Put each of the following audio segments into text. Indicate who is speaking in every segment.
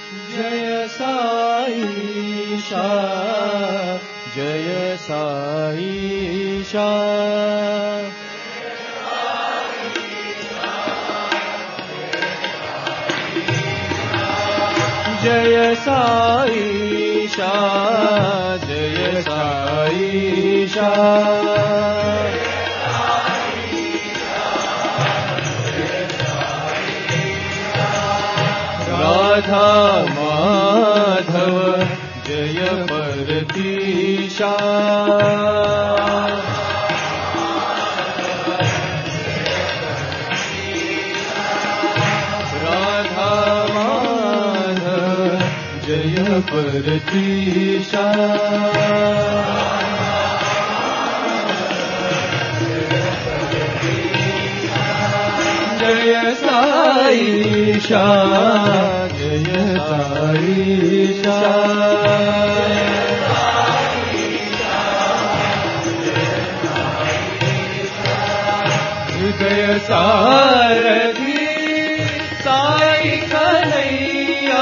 Speaker 1: जय साईशा, जय साईशा, जय साईशा, जय साईशा, राधा माधव जय परतीशा, राधा माधव जय परतीशा, जय साईशा, जय साईशा, हृदय सारथी साई कन्हैया,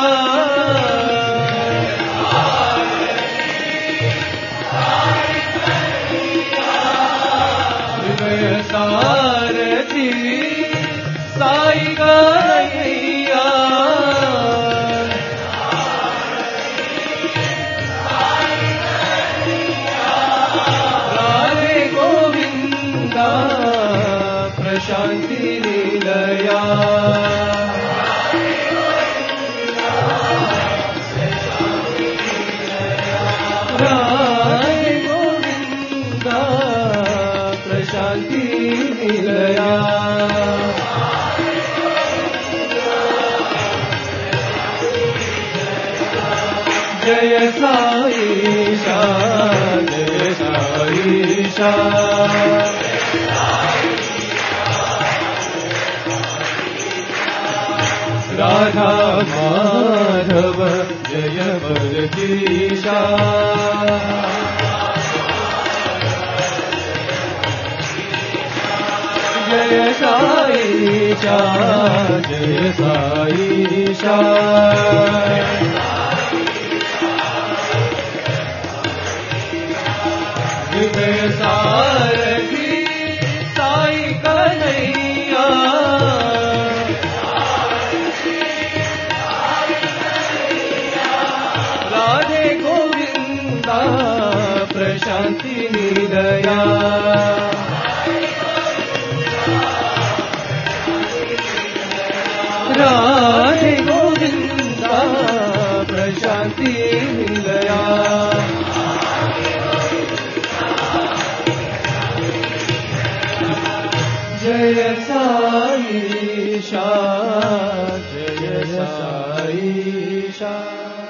Speaker 1: हृदय सारथी साई कन्हैया, राधे गोविंदा प्रशांति निलया, राधे गोविंदा प्रशांति निलया, जय साईशा, जय साईशा, राधा माधव जय परतीशा, जय साईशा, जय साईशा, हृदय सारथी साई कन्हैया, राधे गोविंदा प्रशांति निलया, राधे गोविंदा प्रशांति निलया, जय साईशा, जय साईशा।